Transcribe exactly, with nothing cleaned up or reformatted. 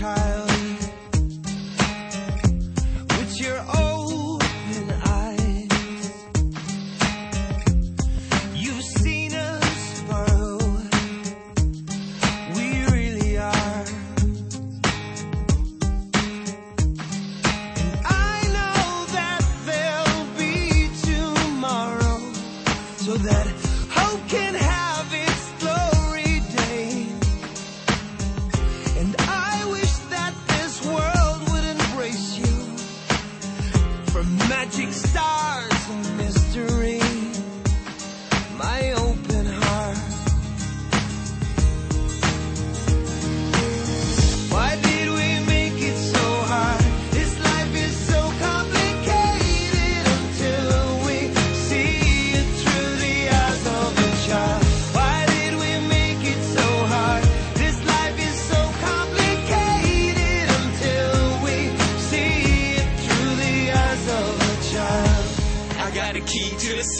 child. With your open eyes, you've seen us borrow. We really are. And I know that there'll be tomorrow, so that hope can have its glory day. And I wish that this world would embrace you, from magic stars and mystery, my open heart. Why did we make it so hard? This life is so complicated until we see it through the eyes of a child. Why did we make it so hard? This life is so complicated until we see it through the eyes of a child. I got a key to the